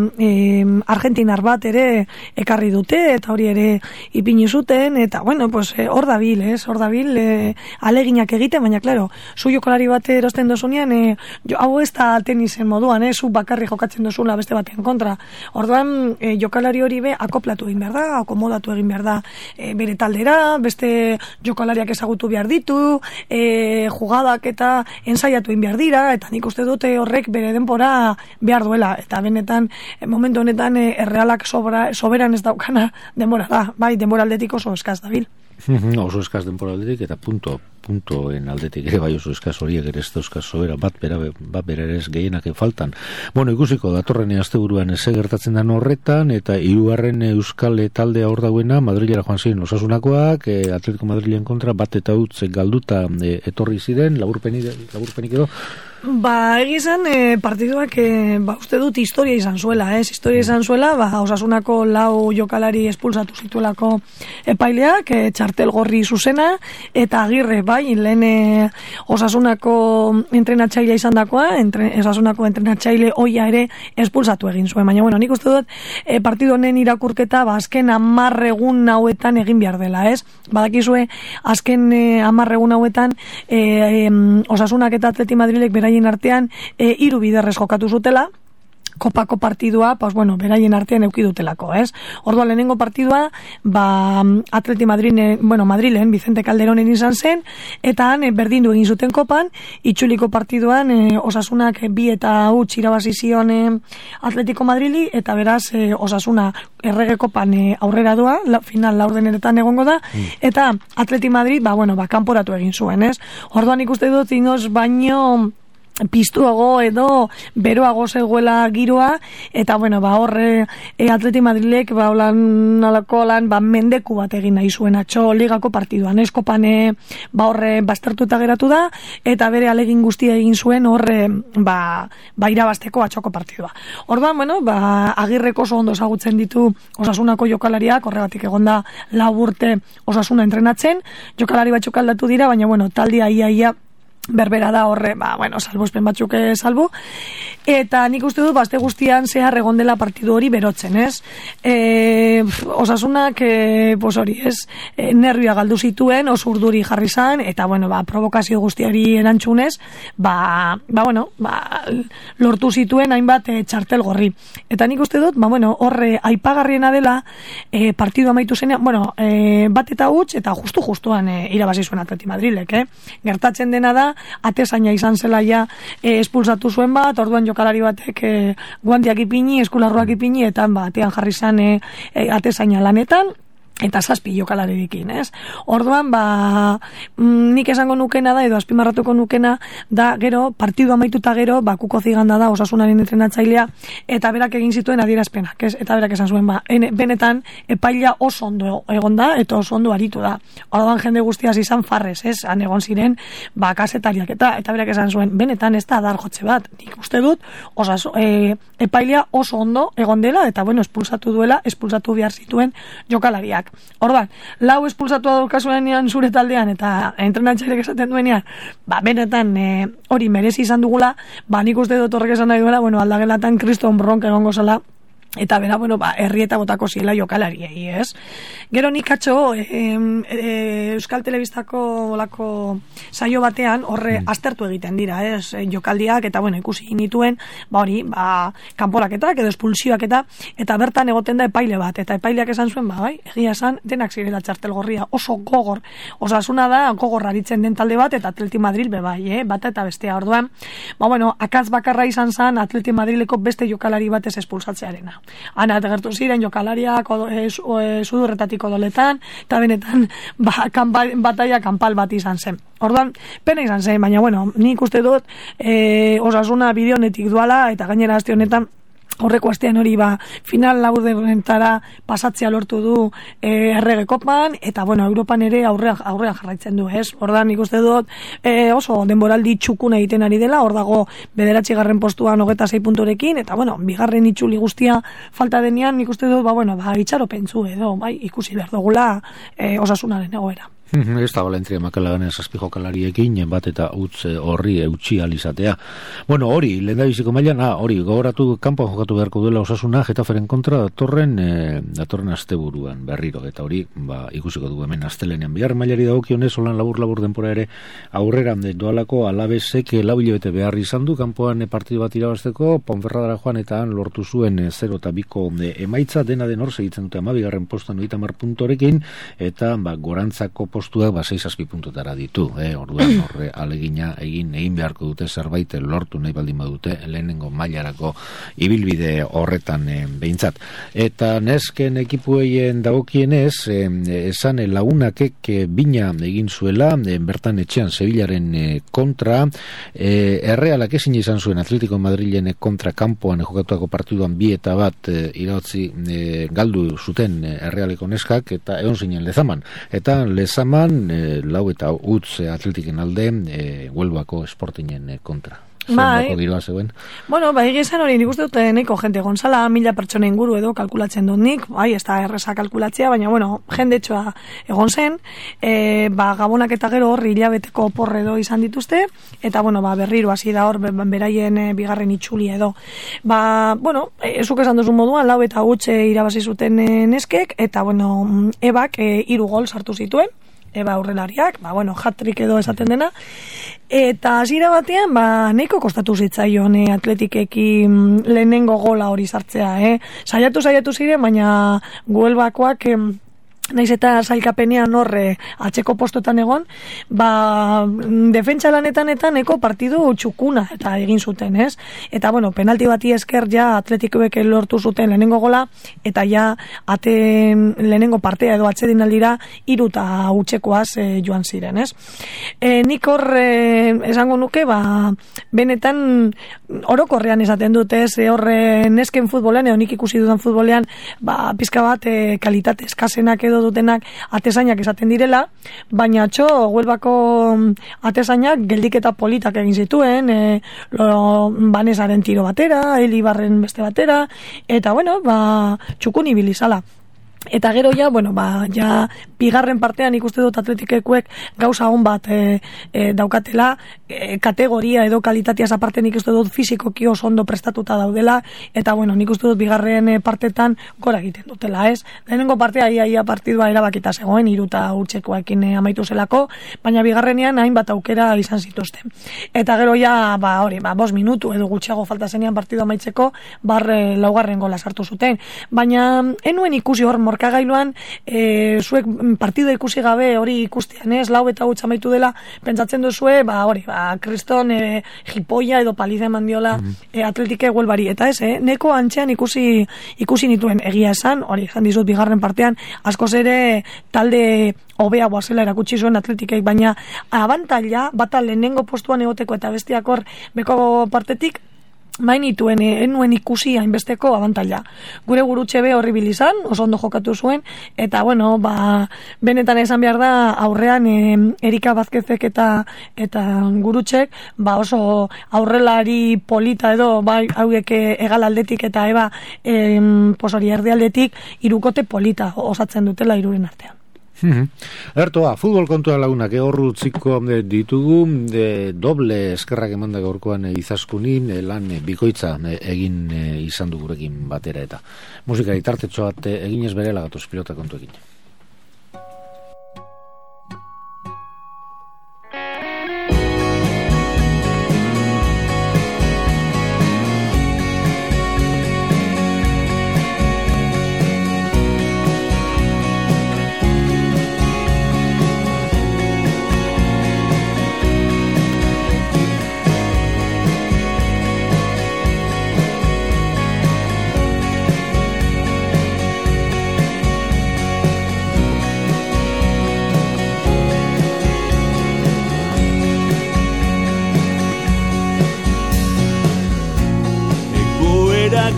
e, Argentinar bat ere ekarri dute, eta hori ere ipini zuten, eta bueno, pues e, hor dabil, ez, hor dabil e, aleginak egiten, baina klaro, zu jokalari bat erosten dozunean, e, jo, hau ez da tenisen moduan, eh, zu bakarri jokatzen dozula beste baten kontra, orduan e, jokalari hori be akoplatu egin behar da, akomodatu egin behar da e, bere taldera, beste jokalariak ezagutu behar ditu, e, jugadak eta ensaiatu egin behar dira, eta nik uste dute horrek bere denbora behar duela, eta benetan e, momentu honetan e, Errealak sobra, soberan ez daukana denbora da, bai, denbora aldetik oso eskaz dabil. Oso eskaz denbora aldetik eta punto puntoen aldetik ere bai oso eskaz horiek ere ez dauzkaz sobera bat bera, bat bera ere ez gehienak faltan. Bueno, ikusiko datorren asteburuan ez gertatzen den horretan eta hirugarren euskal taldea hor dauena Madrilera joan ziren Osasunakoak, e, Atletico Madrilen kontra bat eta utz galduta e, etorri ziren, laburpenik, laburpenik edo. Ba, egizan, e, partiduak, e, ba, uste dut historia izan zuela, ez? Historia izan zuela, ba, Osasunako lau jokalari espulsatu zituelako epaileak, e, txartel gorri zuzena, eta Agirre, bai, lehen e, Osasunako entrenatzailea izan dakoa, entre, Osasunako entrenatzaile oia ere espulsatu egin zuen. Baina, bueno, nik uste dut, e, partidu honen irakurketa, ba, azken amarregun hauetan egin behar dela, ez? Badakizue, azken e, amarregun hauetan, e, e, Osasunak eta Atleti Madrilek beraien artean e, hiru biderrez jokatu zutela, kopako partidua, pues bueno, beraien artean eduki dutelako, ez? Orduan lehenengo partidua, ba, Atleti Madrilen, bueno, Madrilen, Vicente Calderonen izan zen, eta han, berdindu egin zuten kopan, itxuliko partiduan, e, Osasunak bi eta huts irabazi zion e, Atletico Madrili, eta beraz, e, Osasuna errege kopan e, aurrera doa, la, final laurdenetan egongo da, mm. eta Atleti Madrid, ba, bueno, ba, kanporatu egin zuen, ez? Orduan ikuste dut, inoz, baino piztuago edo beroago zegoela giroa, eta bueno, ba horre e, Atleti Madrilek ba holan alako lan ba mendeku bat egin nahi zuen atxo ligako partiduan, eskopan ba horre baztertuta geratu da, eta bere alegin guztia egin zuen horre ba, ba irabasteko atxoko partidua. Orduan, bueno, ba Agirreko oso ondo ezagutzen ditu Osasunako jokalariak, horregatik egonda lau urte Osasuna entrenatzen, jokalari batzuk aldatu dira, baina bueno, taldia ia ia berbera da horre, ba, bueno, salbospen batzuk salbu, eta nik uste dut, bazte guztian zehar egon dela partidu hori berotzen, ez? E, Osasunak, e, pues hori, ez? E, nervioa galdu zituen, oso urduri jarri zan, eta, bueno, ba, provokazio guztiari erantzunez, ba, ba, bueno, ba, lortu zituen hainbat e, txartel gorri. Eta nik uste dut, ba, bueno, horre aipagarriena dela, e, partidu amaitu zenean, bueno, e, bat eta huts, eta justu-justuan e, irabazi zuen Atleti Madrilek, eh? Gertatzen dena da, atezaina izan zela ja e, espulsatu zuen bat, orduan jokalari batek e, guantiak ipini, eskularruak ipini, eta batean jarri zan e, e, atezaina lanetan, eta zazpi jokalarirekin, ez? Orduan, ba, nik esango nukena da, edo azpimarratuko nukena, da, gero, partidu amaituta gero, ba, Kuko Ziganda da, Osasunaren entrenatzailea, eta berak egin zituen adierazpenak, ez? Eta berak esan zuen, ba, ene, benetan, epaila oso ondo egon da, eta oso ondo aritu da. Orduan, jende guztiaz izan farrez, ez? Han egon ziren, ba, kasetariak, eta, eta berak esan zuen, benetan ez da dar jotze bat. Nik uste dut, osasu, e, epaila oso ondo egon dela, eta, bueno, espulsatu duela, espulsatu behar zituen jokalariak. Orduan, lau espulsatua daukasuenean zure taldean eta entrenatzailek esaten duenean, ba, benetan e, hori merezi izan dugula, ba, nik uste dut horrek esan nahi duela, bueno, aldagelatan kriston bronka egongo zela, eta bera, bueno, ba, herri eta botako ziela jokalariei, ez? Gero nik atxo, e, e, Euskal Telebistako olako saio batean, horre mm. aztertu egiten dira, ez, jokaldiak, eta bueno, ikusi nituen, ba hori, ba, kanporaketak edo espulsioak eta, eta bertan egoten da epaile bat, eta epaileak esan zuen, ba, bai, egia esan, denak zirela txartel gorria, oso gogor, Osasuna da, gogor aritzen den talde bat, eta Atleti Madrid be bai, eh, bata eta bestea orduan, ba, bueno, akatz bakarra izan zan, Atleti Madrileko beste jokalari batez espulsatzearena. Ana, gertu ziren jokalariak odo, e, e, sudurretatik odoletan, eta benetan, ba, kanpa, bataia kanpal bat izan zen. Orduan, pena izan zen, baina, bueno, nik uste dut, e, Osasuna bide honetik duala, eta gainera aste honetan, horreko astean hori ba, final laburdenetara pasatzea lortu du e, errege kopan, eta bueno, Europan ere aurrean, aurrean jarraitzen du, ez? Ordan nik uste dut e, oso denboraldi txukuna egiten ari dela, hor dago bederatzigarren postuan hogeta sei punturekin, eta bueno, bigarren itxuli guztia falta denean, nik uste dut, ba bueno, ba, itxaro pentsu edo, bai, ikusi behar dugula e, Osasunaren egoera. Ez da Valentzia Makalaganen zazpi jokalariekin bat eta utz horri eutxi alizatea. Bueno, hori, lehendabiziko mailan, ah, hori, gogoratu kanpoan jokatu beharko duela Osasuna, Getaferen kontra datorren, e, datorren asteburuan berriro, eta hori, ba, ikusiko dugu hemen astelenean. Bigarren mailari dagokionez, holan labur-labur denpora ere aurrera doalako Alabesek lau hilabete behar izan du, kanpoan partidu bat irabazteko, Ponferradara joan eta han lortu zuen zero eta biko emaitza, dena den hor segitzen dute ama, bigarren postuan hogeita hamar puntorekin, eta ba, gorantzako postuak ba sei zazpi puntutara ditu, eh, orduan horre alegina egin egin beharko dute zerbait lortu nahi baldin badute lehenengo mailarako ibilbide horretan eh, behintzat. Eta nesken ekipueien dagokienez, eh, esan lagunakek eh, bina egin zuela, eh, bertan etxean Sevillaren eh, kontra, eh, Errealak ezin izan zuen Atletico Madrilen kontra kanpoan jokatuako partiduan bi eta bat eh, irautzi eh, galdu zuten eh, Errealeko neskak, eta egon zinen Lezaman, eta Lezaman E, lau eta utz Atletiken alde e, Huelvako Sportingen e, kontra. Bai. Zeuen. Bueno, bai, egizan hori nik uste dute neko jente Gonzala, mila pertsona inguru edo kalkulatzen dut nik, bai, ez da erreza kalkulatzea, baina, bueno, jendetxoa egon zen, e, ba, gabonak eta gero horri hilabeteko porre edo izan dituzte, eta, bueno, ba, berriro hasi da hor, beraien e, bigarren itxuli edo. Ba, bueno, ezuk esan duzun moduan, lau eta gutxe irabazi zuten e, neskek, eta, bueno, ebak e, hiru gol sartu zituen, eba aurrelariak, ba, bueno, hat-trick edo esaten dena, eta hasiera batean, ba, neiko kostatu zitzaion eh, Atletikekin lehenengo gola hori sartzea, eh? Saiatu, saiatu ziren, baina Huelvakoak eh, naiz eta sailkapenean horre atzeko postotan egon, ba, defentsa lanetan eta neko partidu txukuna eta egin zuten, ez? Eta, bueno, penalti bati esker ja Atletikoek lortu zuten lehenengo gola, eta ja aten lehenengo partea edo atzedin aldira iruta utxekoaz e, joan ziren, ez? E, nik hor e, esango nuke, ba, benetan orokorrean esaten dute, ez? Horre nesken futbolean, edo nik ikusi dudan futbolean, ba, pizka bat e, kalitate eskasenak edo dutenak atezainak esaten direla, baina atxo Huelvako atezainak geldiketa politak egin zituen, e, lo, Banesaren tiro batera, Elibarren beste batera, eta bueno, ba, txukun ibilizala. Eta gero ja, bueno, ba, ja bigarren partean ikuste dut Atletikekuek gauza hon bat e, e, daukatela, e, kategoria edo kalitateaz aparte nik uste dut fizikoki oso ondo prestatuta daudela, eta bueno, nik uste dut bigarren partetan gora egiten dutela, ez? Lehenengo partea ia, ia partidua erabakita zegoen, iruta utxekoekin amaitu zelako, baina bigarrenean hainbat aukera izan zituzten. Eta gero ja, ba, hori, ba, bost minutu edo gutxiago falta zenean partidua amaitzeko, barre laugarren gola sartu zuten. Baina, enuen ikusi hor morkagailuan, e, zuek partida ikusi gabe hori ikustean, ez, lau eta gutxa amaitu dela, pentsatzen duzue, ba, hori, ba, kriston e, jipoia edo paliza eman diola e, Atletike Huelvari, eta ez, eh, neko antxean ikusi ikusi nituen egia esan, hori, esan dizut bigarren partean, askoz ere talde hobea boazela erakutsi zuen Atletikek, baina abantaila, bata lehenengo postuan egoteko eta bestiak hor beko partetik, mainituen, enuen ikusi hainbesteko abantaila. Gure gurutxe be horri bilizan, oso ondo jokatu zuen, eta, bueno, ba, benetan esan behar da, aurrean e, Erika Bazkezek eta eta gurutxek, ba, oso aurrelari polita edo, bai, hauek egal aldetik eta eba, e, posori erdi aldetik, irukote polita osatzen dutela hiruren artean. Ertoa, futbol kontua lagunak horru txiko ditugu, de doble eskerrak emanda gaurkoan izaskuni, lan bikoitza egin izan du gurekin batera eta musika itartetxoat eginez bere lagatuz pilota kontu egin.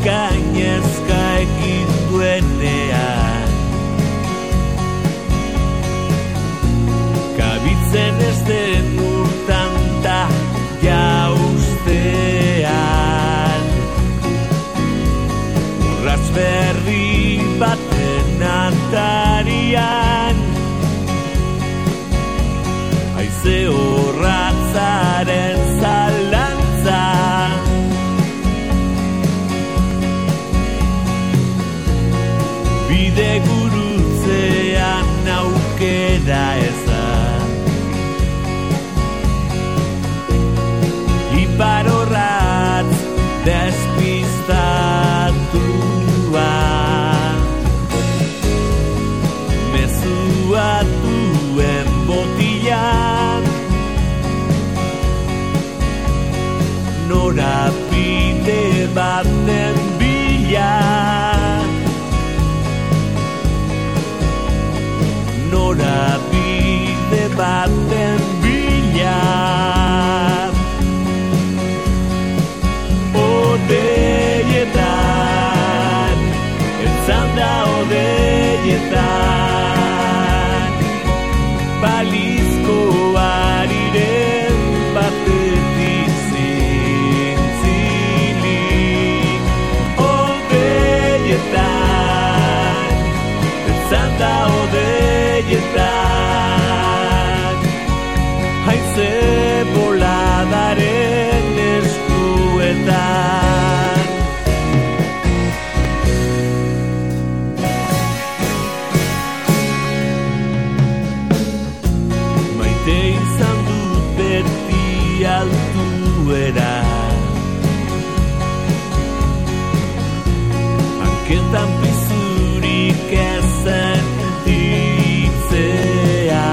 gainezka egin duenean kabitzen ez den urtan da jauztean urratz berri baten atarian haize horratzaren zalantza bide gurutzean aukera ezan ipar horratz despistatua mezua duen botilan norabide baten bila norabide baten bila odeietan entzan da odeietan balizko ariren batetik zintzilik odeietan entzan da odeietan haize boladaren eskuetan maite izan dut beti altuera hanketan pizurik ezen ditzea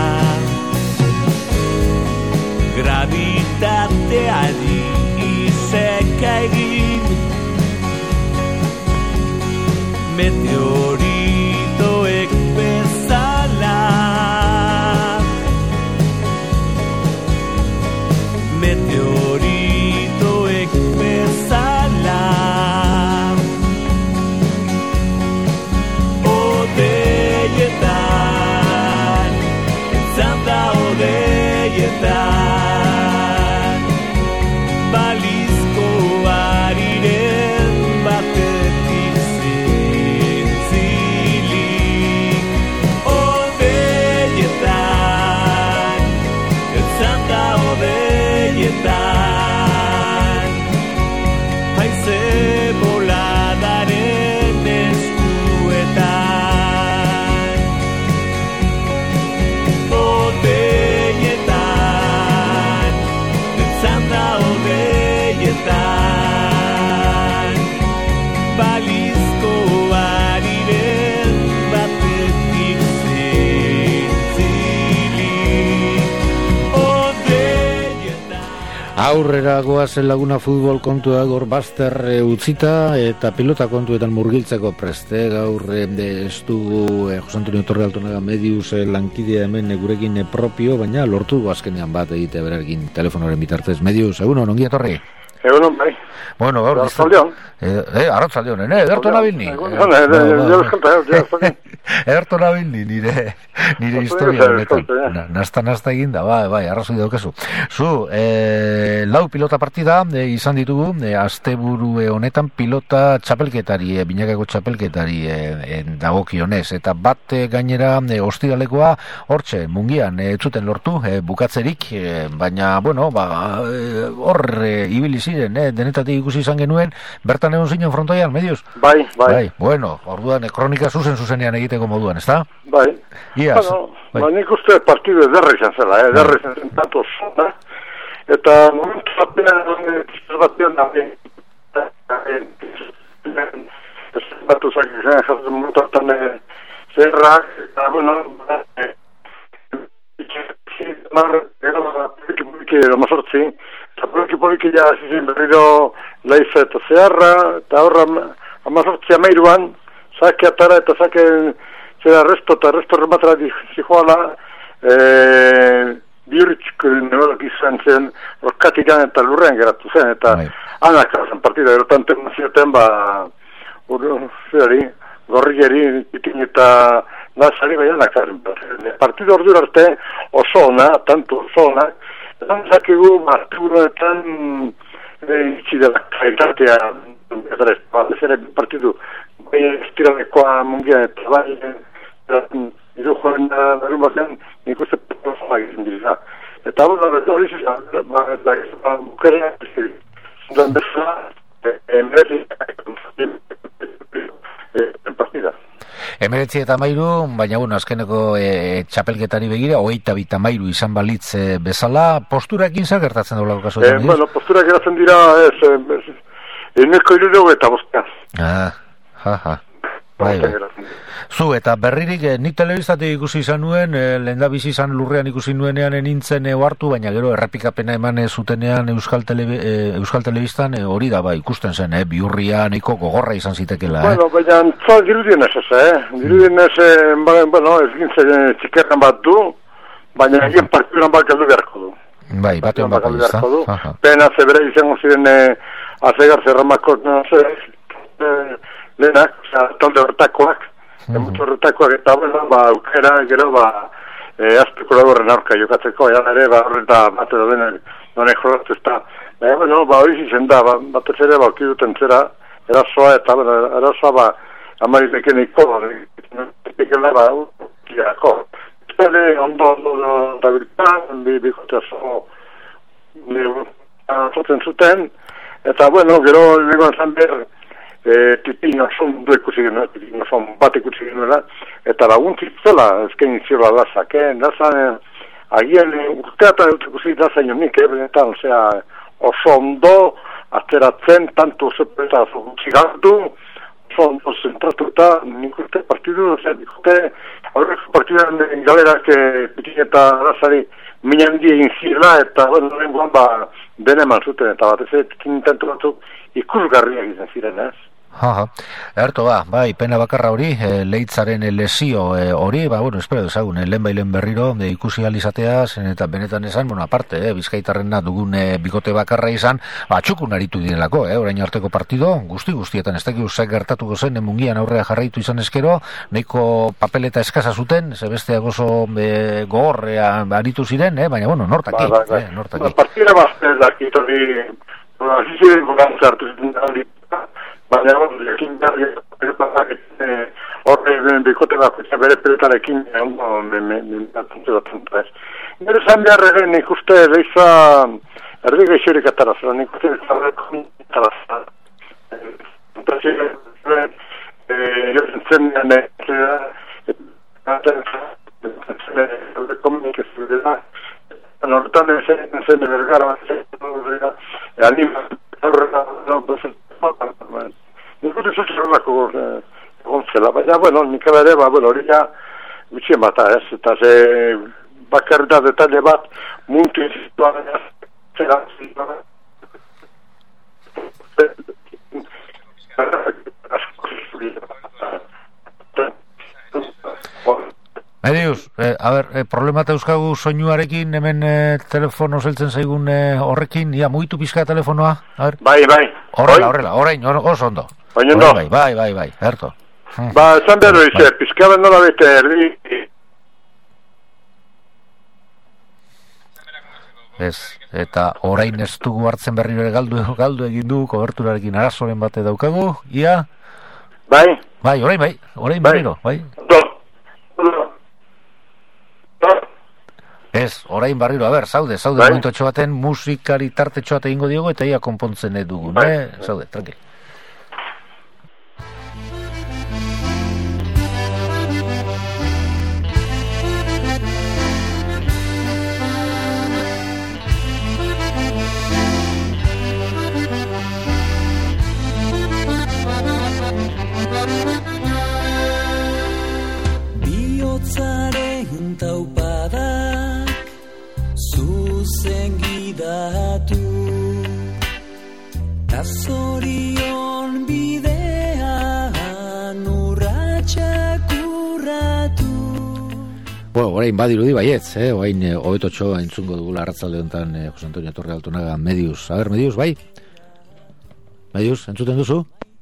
gravitateari iseka egin meteoritoek bezala meteoritoek bezala odeietan entzan da odeietan balizko ariren batetik zintzilik odeietan entzan da odeietan haize boladaren eskuetan odeietan entzan da odeietan balizko ariren batetik zintzilik odeietan Aurrera goazen Laguna futbol kontua gaur bazter e, utzita eta pilota kontuetan murgiltzeko preste gaur e, ez dugu e, Jose Antonio Torre Altonaga Medius e, lankidea hemen e, gurekin e, propio, baina lortu azkenean bat egite berarekin telefonoren bitartez. Medius, egunon, ongi etorri? Egunon, bai. Bueno, gaur Arratzaldeon. Eh, eh, arratzaldeon, eh, ederto nabilni. Egunon, eh, ederto nabilni, nire, nire historia honetan. Nasta, nasta egin da, bai, bai, arrazoi daukezu. Zu, eh, lau pilota partida eh, izan ditugu, eh, asteburu honetan pilota txapelketari, eh, binakako txapelketari eh, dagokionez, eta bat eh, gainera eh, ostiralekoa hortxe, mungian, eh, zuten lortu, eh, bukatzerik, eh, baina, bueno, ba, eh, hor eh, ibili ziren, eh, denetatik ikusi izan genuen, bertan egon zinen frontoian, Medius? Bai, bai. Bai, bueno, orduan, eh, kronika zuzen zuzenean egiteko moduan, ezta? Bai. Iaz, bueno, bai. Ba, nik uste partidu ederra izan zela, eh, ederra izan zen tanto zona, eta momentu batean, piztaz batean, batu zak izan, jatzen momentu batean, zerrak, eta, bueno, poliki amazortzi, eta poliki poliki ja zizien berriro Leiza eta Zeharra, eta horra amazortzi amairuan, zake atara eta zake zera resto eta resto rematara zijoala, e, bihurritxiko neolak izan zen, orkatikan eta lurrean geratu zen, eta bai. anak zen partida, erotan temen zioten, ba, uru, zeri, gorrieri, ikin eta nazari, bai anak zen. Partido ordura arte oso ona, tanto oso ona, eta zakigu, marturoetan, itxi dela kaitatea, ez ere partidu, bai estiranekoa mungian, eta bai, iru joan berun batean, nik uste profonak izan dira. Eta hori zizan, bukerea, zinduan bezala, emeretzi partida. Emeretzi eta mairu, baina bueno, azkeneko e, txapelketari begira, hogeita bita mairu izan balitz e, bezala, posturakin zer gertatzen daulako kasuetan? Eh, bueno, posturak geratzen dira, ez, eneko irudego eta bostea. Ah, ja, ja. Bai, bai. Zu, eta berririk, eh, nik telebistatik ikusi izan nuen, eh, lehendabizi izan lurrean ikusi nuenean enintzen ohartu, baina gero errepikapena eman zutenean Euskal, Telebe, eh, Euskal Telebistan eh, hori da, ba, ikusten zen, eh, bihurria nahiko gogorra izan zitekela. Eh? Bueno, baina txal dirudien ez ez, eh? Dirudien ez, eh, bueno, ez gintzen txikerran bat du, baina egin partiduran bat galdu beharko du. Bai, batean bat galdu beharko du. Pena zebera izango ziren eh, azegar zerramako, no, eh, lehenak, oza, talde horretakoak, mm -hmm. horretakoak, eta bueno, ba, aukera, gero, ba, e, azpeko horren aurka jokatzeko, ean ere, ba, horreta bat edo denen, donen jorratu ez da. Ba, bueno, ba, hori zizen da, ba, batez ere, ba, okiduten zera, erazoa, eta, bueno, erazoa, ba, amariteken iko, ekela, ba, ukiako. Zere, ondo, ondo, da biltan, bi, bikoteazo, zoten zuten, eta, bueno, gero, legoan zan behar, E, tipina son du ikusi genuen, tipina son bat ikusi genuela, eta laguntzik zela, ezken ziola lazak, eh? Lazan, agian urteatan dut ikusi lazan jonik, eh? Benetan, osea, oso ondo, ateratzen, tanto zepeta gutxi galdu, oso ondo zentratuta, nik uste partidu, osea, nik uste, horrek partiduan galerak pitin eta lazari minan die egin zirela, eta, bueno, lenguan, ba, deneman zuten, eta bat ez pitin intentu batzuk ikusgarriak izan ziren, ez? Aha, erto ba, bai, pena bakarra hori, e, leitzaren lesio e, hori, ba, bueno, espero dezagun, e, lehen bailen berriro, e, ikusi alizatea, zen eta benetan esan, bueno, aparte, e, bizkaitarrena dugun e, bikote bakarra izan, ba, txukun aritu direlako, e, orain arteko partido, guzti guztietan, ez dakik uzak gertatuko zen, emungian aurrea jarraitu izan eskero, nahiko papeleta eskaza zuten, ze besteak oso e, gogorrea aritu ziren, e, baina, bueno, nortaki, ba, ba, ba. E, nortaki. Ba, partida bazte dakit hori, bueno, ziziren gogantza hartu zuten hori, baina, ekin behar, horre bikote bako, bere peletarekin, ondo, me batzuntu ez. Nire zan behar ere, nik uste, leiza, erdi gaixorik atarazela, nik uste, zarreko atarazela. Jozen zenean, horrekomunik ez dira, horretan zen bergara, anima, horrela, nik uste zuzen horrelako gontzela, baina, bueno, nik ere, ba, bueno, hori ja gutxien bata, ez, eta ze bakarrita detalle bat muntu izituan zera zituan Edius, eh, a ber, eh, problema eta euskagu soinuarekin, hemen eh, telefono zeltzen zaigun eh, horrekin, ia, mugitu pizka telefonoa, a ber? Bai, bai. Horrela, horrela, orain, oso ondo. Baina ondo. Bai, bai, bai, bai, erto. Ba, esan behar hori ze, pizka ben nola bete erdi. Ez, eta orain ez dugu hartzen berriro ere galdu, galdu egin du, koberturarekin arazoren bate daukagu, ia? Bai? Bai, orain bai, orain berriro, bai? Do. Ez, orain barriro, a ber, zaude, zaude, bai? Momentu baten musikari tarte txoate egingo diogo, eta ia konpontzen edugu, bai? Eh? Zaude, tranquil. Biotzaren taupadak zuzen gidatu ta zorion Bueno, orain badirudi baietz, eh? Orain eh, hobetotxo entzungo dugula arratzalde honetan eh, Jose Antonio Torre Altonaga, Medius. A ber, Medius, bai? Medius, entzuten duzu?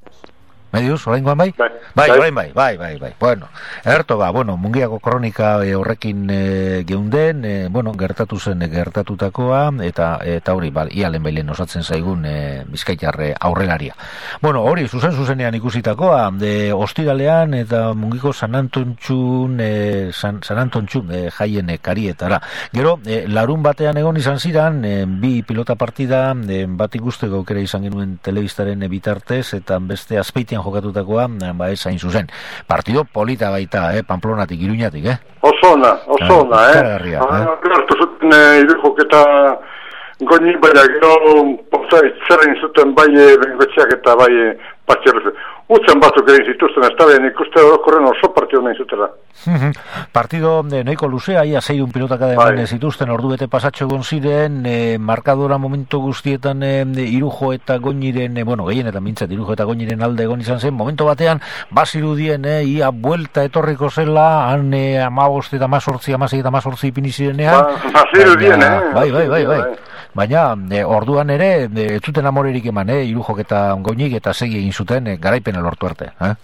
Medius, orain goan bai? Bai, bai, orain bai, bai, bai, bai. Bueno, erto ba, bueno, Mungiako kronika e, horrekin e, geunden, e, bueno, gertatu zen e, gertatutakoa, eta eta hori, ba, ialen bailen osatzen zaigun e, Bizkaitarre aurrelaria. Bueno, hori, zuzen zuzenean ikusitakoa, de ostiralean eta Mungiko San Antontxun, e, San, San Antontxun e, jaien e, karietara. Gero, e, larun batean egon izan ziran, e, bi pilota partida, e, bat ikusteko aukera izan genuen telebistaren e, bitartez, eta beste Azpeitian jokatutakoa, ba ez hain zuzen. Partido polita baita, eh, Pamplonatik, Iruñatik, eh? Oso ona, oso ona, eh? Karagarria, eh? Gertu zuten hiru joketa goni, baina gero pozai zerren zuten bai Bengoetxeak eta bai Patxerruz. Utzen batzuk egin zituzten, ez da ben ikuste orokorren oso partido nahi zutela. Partido de noiko luzea, ia zeirun pilotaka de bai. zituzten, ordu bete pasatxo egon ziren, eh, markadora momentu guztietan eh, Irujo eta Goñiren, eh, bueno, gehien eta mintzat, Irujo eta Goñiren alde egon izan zen, momento batean, bazirudien, eh, ia buelta etorriko zela, han eh, amabost eta mazortzi, amasei eta mazortzi ipinizirenean. Ba, bazirudien, eh? Bai, bai, bai, bai. Baina, e, orduan ere, ez zuten amorerik eman, eh, Irujok eta Goñik, eta segi egin zuten e, garaipena lortu arte. Eh?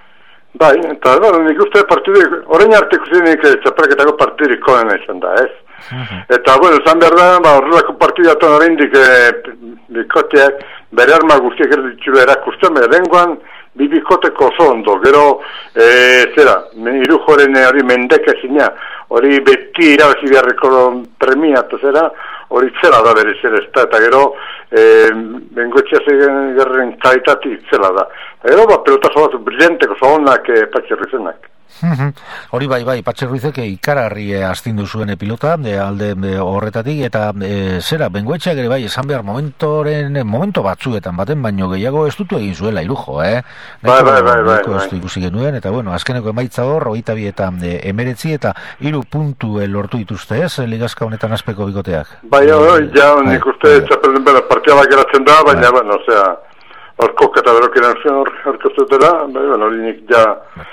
Bai, eta bueno, nik uste partidu, orain arte ikusinik txapelketako partidurik konen izan da, ez? Uh-huh. Eta, bueno, zan behar da, ba, horrelako partidatuan orain dik e, bikoteak, bere arma guztiak erditxu erakusten, bere lenguan, bi bikoteko oso ondo, gero, e, zera, Irujoren hori mendekezina, hori beti irabazi beharreko premia, eta zera, hori zela da bere zer ez da, eta gero e, Bengoetxea zeigen gerren kalitati zela da. Eta gero, ba, pelotazo bat brillanteko zonak e, Patxerrizenak. Hori bai, bai, Patxerruizek ikaragarri e, astindu zuen e, pilota, e, alde e, horretatik, eta e, zera, Bengoetxeak ere bai, esan behar momentoren, momento batzuetan baten, baino gehiago ez dutu egin zuela Irujo, eh? Bai, bai, bai, bai. Ez du ikusi genuen, eta bueno, azkeneko emaitza hor, hogeita bi eta e, emeretzi, eta hiru puntu e, lortu dituzte, ez, ligazka honetan azpeko bikoteak. Bai, oi, ja, nik uste, txapelden bera, partida geratzen da, baina, bueno, osea, orkok eta berokiren zuen orkostu dela, bai, bueno, hori nik ja...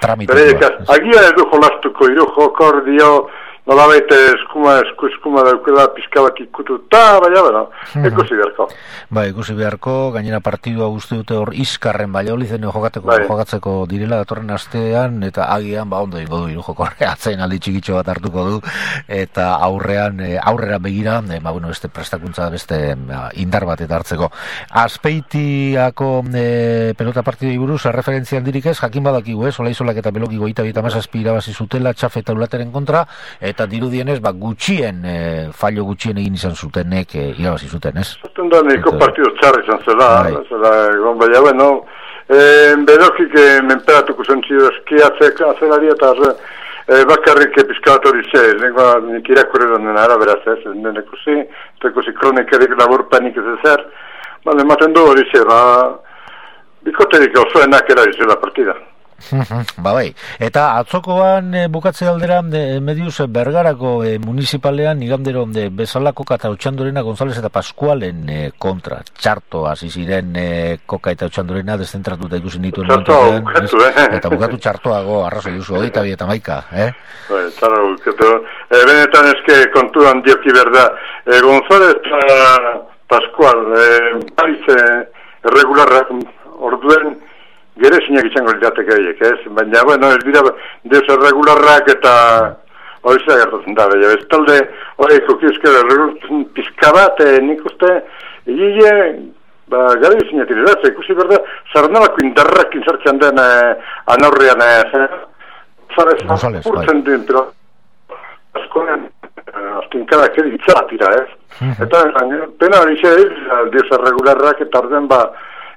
Agia edu jolastuko, Irujo, kordio, nola baita eskuma, esku, eskuma daukela pizka bat ikututa, baina, bueno, ikusi beharko. Bai, ikusi beharko, gainera partidua guzti dute hor izkarren baina olizen jokateko, bai. jokatzeko direla datorren astean, eta agian, ba, ondo ingo du Irujo korre, atzen aldi txikitxo bat hartuko du, eta aurrean, aurrera begira, ba, bueno, beste prestakuntza, beste indar bat eta hartzeko. Azpeitiako e, pelota partidei buruz, referentzia handirik ez, jakin badakigu ez, Ola Izolak eta Beloki goita bi eta mazazpi irabazi zutela, txafe eta ulateren kontra, eta dirudienez, ba, gutxien, e, fallo gutxien egin izan zutenek, e, irabazi zuten, ez? Zaten da, niko partido txarri izan zela, zela, egon, baina, bueno, e, Belokik e, menperatuko zentzio eskiatzek azelari eta e, bakarrik pizkabat hori ze, lengua nik irakurreron dena araberaz ez, den ikusi, eta ikusi kronikerik laburpanik ez ezer, ba, ematen du hori ze, ba, bikoterik osoenak erabizela partida. Ba bai, eta atzokoan e, bukatze aldera e, Medius Bergarako e, municipalean igandero e, bezala Koka eta Otxandorena González eta Pascualen e, kontra txarto hasi ziren e, Koka eta Otxandorena deszentratuta ikusi nituen momentuan, bukatu, eh? eta bukatu txartoago arrazoi duzu, hogeita bi eta maika, eh? Bai, txarto bukatu, e, benetan eske kontuan dioki berda, e, González eta Pascual, e, bariz regularrak orduen gere zinak izango lirateke horiek, ez? Baina, bueno, ez dira deus erregularrak eta hori zera gertatzen da, baina ez talde hori kokiuzkera pizka bat, eh, nik uste, egile, ba, gara zinak iratzen, ikusi berda, zarnalako indarrak inzartzen den eh, anaurrean, eh, zara urtzen duen, pero askoen, eh, aztinkadak editzara tira, ez? Eta, pena hori zera, deus erregularrak eta orden, ba,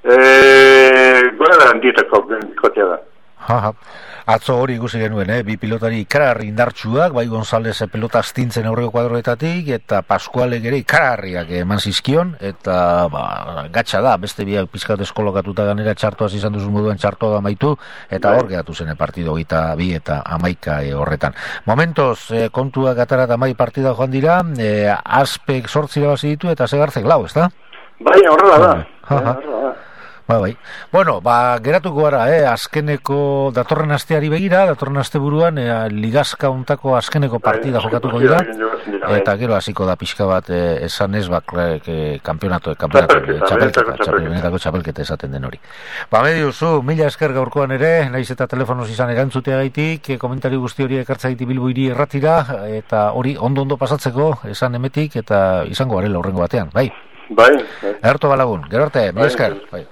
Eee, gure da handietako bikotea da. Ha, atzo hori ikusi genuen, eh? Bi pilotari ikararri indartsuak, bai González pelota astintzen aurreko kuadroetatik, eta Pascualek ere ikararriak eman zizkion, eta ba, gatsa da, beste biak pizkat eskolokatuta ganera txartoaz izan duzu moduan txartoa amaitu, eta hor geratu zen partido gita bi eta amaika e, horretan. Momentoz, e, kontuak atara eta amai partida joan dira, e, Azpek sortzi irabazi ditu, eta Segartzek lau, ez da? Bai, horrela da. Horrela da. Ba, bai. Bueno, ba, geratuko gara, eh, azkeneko datorren asteari begira, datorren asteburuan eh, ligazka untako azkeneko partida bai, jokatuko dira, eta gero hasiko da pixka bat eh, esan ez, ba, eh, kampionato, kampionato, txapelketa, txapelketa, txapelketa esaten den hori. Ba, mediu, zu, mila esker gaurkoan ere, naiz eta telefonoz izan erantzutea gaitik, eh, komentari guzti hori ekartza gaiti Bilbo hiri erratira, eta hori ondo-ondo pasatzeko, esan emetik, eta izango garela horrengo batean, bai? Bai, bai. Erto balagun, gero arte, mila esker, bai.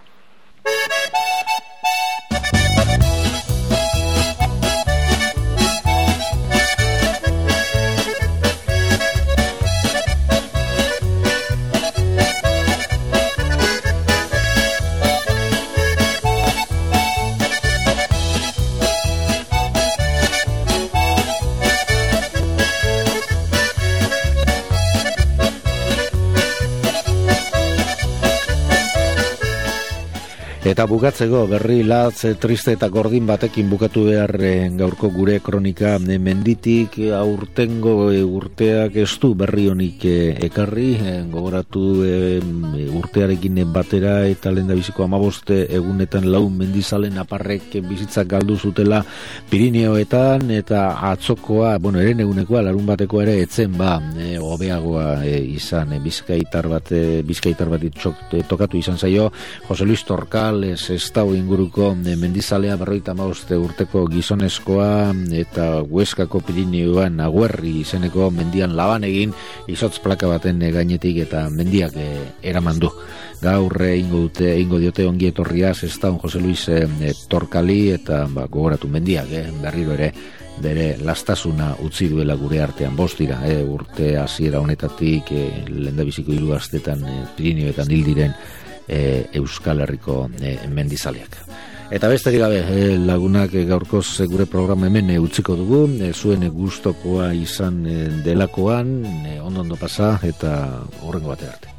Eta bukatzeko berri latz, triste eta gordin batekin bukatu behar gaurko gure kronika menditik aurtengo urteak ez du berri honik ekarri, gogoratu urtearekin batera eta lehendabiziko hamabost egunetan lau mendizalen aparrek bizitzak galdu zutela Pirineoetan, eta atzokoa, bueno, eren egunekoa, larun batekoa ere etzen ba, e, hobeagoa e, izan, e, bizkaitar bat, e, bizkaitar bat itxok, e, tokatu izan zaio, Jose Luis Torkal, Sestao inguruko mendizalea berroita hamabost urteko gizonezkoa, eta Hueskako Pirineoan Aguerri izeneko mendian laban egin izotz plaka baten gainetik eta mendiak e, eraman du. Gaur eingo dute, eingo diote ongi etorria Sestao Jose Luis e, Torkali, eta ba, gogoratu mendiak e, berriro ere bere lastasuna utzi duela gure artean. Bost dira, e, urte hasiera honetatik e, lehendabiziko hiru astetan e, Pirineoetan hil diren E, Euskal Herriko e, mendizaleak. Eta besterik gabe, e, lagunak e, gaurkoz e, gure programa hemen e, utziko dugu, e, zuen e, gustokoa izan e, delakoan, e, ondo ondo pasa eta horrengo bate arte.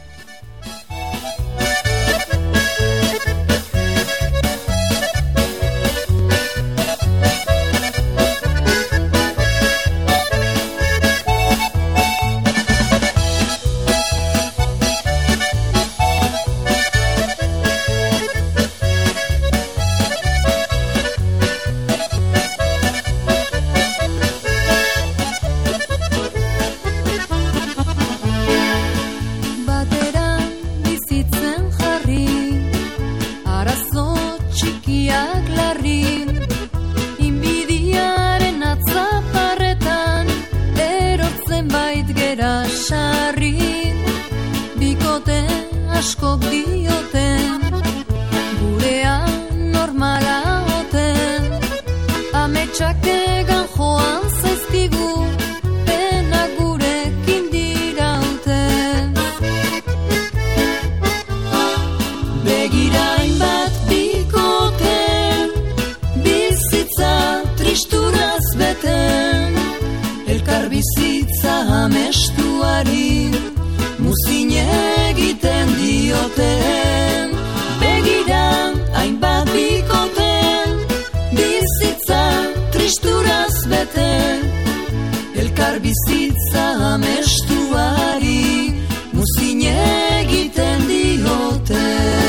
Bizitza amestuari muzin egiten diote.